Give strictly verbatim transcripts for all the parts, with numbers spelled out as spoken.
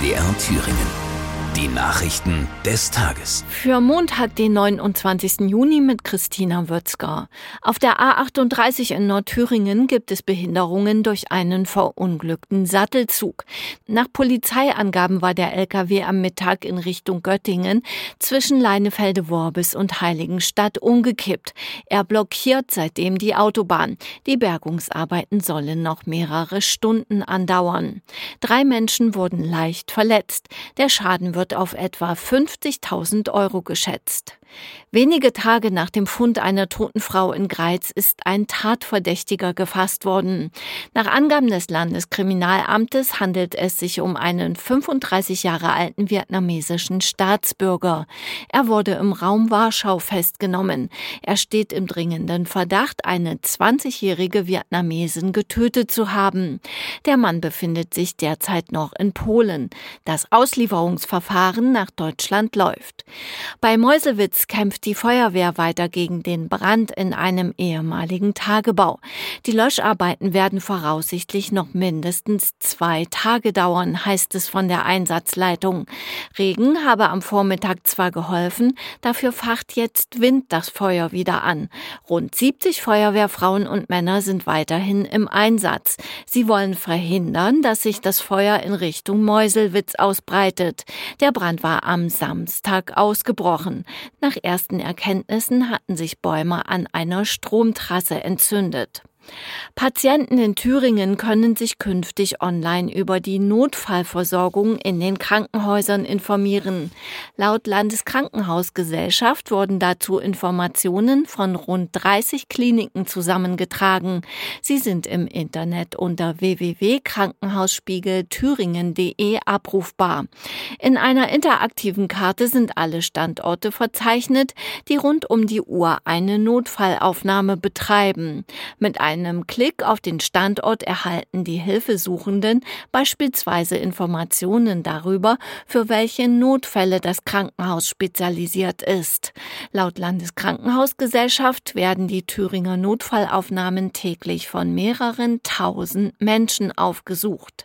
D R Thüringen. Die Nachrichten des Tages. Für Montag, den neunundzwanzigsten Juni mit Christina Würzger. Auf der A achtunddreißig in Nordthüringen gibt es Behinderungen durch einen verunglückten Sattelzug. Nach Polizeiangaben war der L K W am Mittag in Richtung Göttingen zwischen Leinefelde-Worbis und Heiligenstadt umgekippt. Er blockiert seitdem die Autobahn. Die Bergungsarbeiten sollen noch mehrere Stunden andauern. Drei Menschen wurden leicht verletzt. Der Schaden wird auf etwa fünfzigtausend Euro geschätzt. Wenige Tage nach dem Fund einer toten Frau in Greiz ist ein Tatverdächtiger gefasst worden. Nach Angaben des Landeskriminalamtes handelt es sich um einen fünfunddreißig Jahre alten vietnamesischen Staatsbürger. Er wurde im Raum Warschau festgenommen. Er steht im dringenden Verdacht, eine zwanzigjährige Vietnamesin getötet zu haben. Der Mann befindet sich derzeit noch in Polen. Das Auslieferungsverfahren nach Deutschland läuft. Bei Meuselwitz kämpft die Feuerwehr weiter gegen den Brand in einem ehemaligen Tagebau. Die Löscharbeiten werden voraussichtlich noch mindestens zwei Tage dauern, heißt es von der Einsatzleitung. Regen habe am Vormittag zwar geholfen, dafür facht jetzt Wind das Feuer wieder an. Rund siebzig Feuerwehrfrauen und Männer sind weiterhin im Einsatz. Sie wollen verhindern, dass sich das Feuer in Richtung Meuselwitz ausbreitet. Der Brand war am Samstag ausgebrochen. Nach ersten Erkenntnissen hatten sich Bäume an einer Stromtrasse entzündet. Patienten in Thüringen können sich künftig online über die Notfallversorgung in den Krankenhäusern informieren. Laut Landeskrankenhausgesellschaft wurden dazu Informationen von rund dreißig Kliniken zusammengetragen. Sie sind im Internet unter w w w punkt krankenhausspiegel thüringen punkt d e abrufbar. In einer interaktiven Karte sind alle Standorte verzeichnet, die rund um die Uhr eine Notfallaufnahme betreiben. Mit einem einem Klick auf den Standort erhalten die Hilfesuchenden beispielsweise Informationen darüber, für welche Notfälle das Krankenhaus spezialisiert ist. Laut Landeskrankenhausgesellschaft werden die Thüringer Notfallaufnahmen täglich von mehreren tausend Menschen aufgesucht.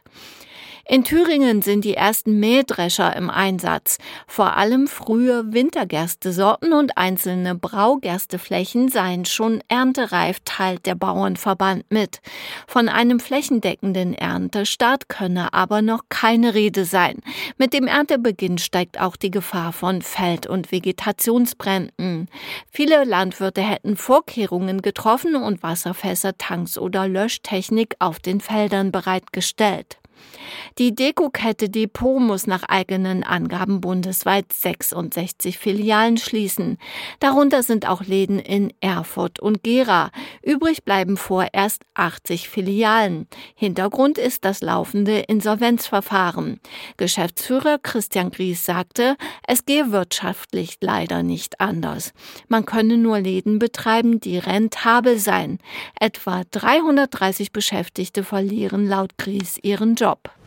In Thüringen sind die ersten Mähdrescher im Einsatz. Vor allem frühe Wintergerstesorten und einzelne Braugersteflächen seien schon erntereif, teilt der Bauernverband mit. Von einem flächendeckenden Erntestart könne aber noch keine Rede sein. Mit dem Erntebeginn steigt auch die Gefahr von Feld- und Vegetationsbränden. Viele Landwirte hätten Vorkehrungen getroffen und Wasserfässer, Tanks oder Löschtechnik auf den Feldern bereitgestellt. Die Dekokette Depot muss nach eigenen Angaben bundesweit sechsundsechzig Filialen schließen. Darunter sind auch Läden in Erfurt und Gera. Übrig bleiben vorerst achtzig Filialen. Hintergrund ist das laufende Insolvenzverfahren. Geschäftsführer Christian Gries sagte, es gehe wirtschaftlich leider nicht anders. Man könne nur Läden betreiben, die rentabel seien. Etwa dreihundertdreißig Beschäftigte verlieren laut Gries ihren Job.